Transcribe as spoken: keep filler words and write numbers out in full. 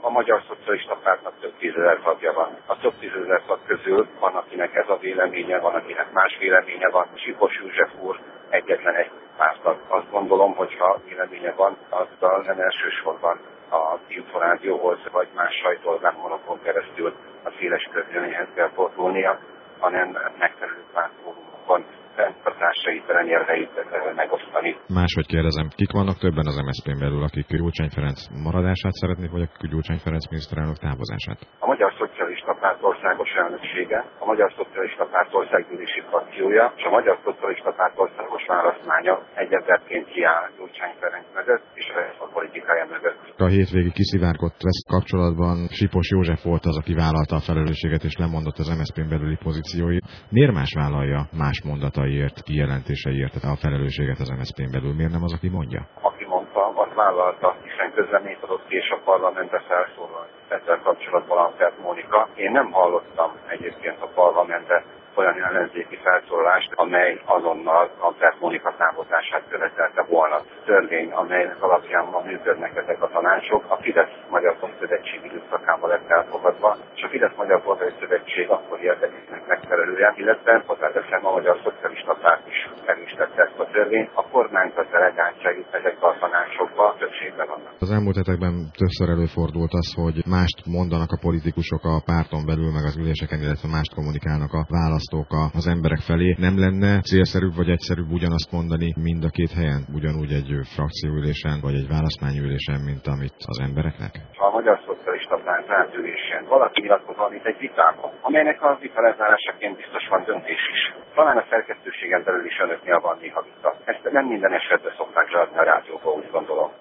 A Magyar Szocialista Pártnak több tízezer tagja van. A több tízezer tag közül van, akinek ez a véleménye, van, akinek más véleménye van. Sipos József úr egyetlen egy pártag. Azt gondolom, hogyha véleménye van, az nem elsősorban a információhoz vagy más sajtóorgánokon keresztül a széles közvéleményhez kell fordulnia, hanem megfelelő pártfórumokon fenntartásait, reményeit megosztani. Máshogy kérdezem, kik vannak többen az em es zé pén belül, akik Gyurcsány Ferenc maradását szeretnék, vagy akik Gyurcsány Ferenc miniszterelnök távozását? A Magyar Szocialista Párt országos elnöksége, a Magyar Szocialista Párt országgyűlési frakciója és a Magyar Szocialista Párt országos választmánya egyezletként kiáll Gyurcsány Ferenc mögött és a politikája mögött. A hétvégi kiszivárgott vesz kapcsolatban Sipos József volt az, aki vállalta a felelősséget és lemondott az em es zé pén belüli pozícióit. Miért más vállalja más mondataiért, kijelentéseiért tehát a felelősséget az em es zé pén belül? Miért nem az, aki mondja? Aki mondta, az vállalta, hiszen közleményt adott ki és a parlamentbe felszólalt. Ezzel kapcsolatban Lampert Mónika. Én nem hallottam egyébként a parlamentben olyan ellenzéki felszólalást, amely azonnal Lampert Mónika távozását követelte volna. Törvény, amelynek alapján ma működnek ezek a tanácsok, a Fidesz Magyar Szövetség időszakában lett elfogadva, és a Fidesz Magyar Szövetség akkor érdekének megfelelően, illetve hozzáteszem a Magyar Szocialista Párt is megismerte ezt a törvényt. A kormányzat delegáltságuk ezekbe a tanácsokba többségben vannak. Az elmúlt hetekben többször előfordult az, hogy mást mondanak a politikusok a párton belül, meg az üléseken, illetve mást kommunikálnak a választók az emberek felé. Nem lenne célszerűbb vagy egyszerűbb ugyanazt mondani mind a két helyen, ugyanúgy egy frakcióülésen vagy egy választmányülésen, mint amit az embereknek? Ha a Magyar Szocialista Párt rátülésen valaki nyilatkoz valamit egy vitában, amelynek a vita lezárásaként biztos van döntés is. Talán a szerkesztőségen belül is önöknél van néha vita. Ezt nem minden esetben szokták leadni a rádióba, úgy gondolom.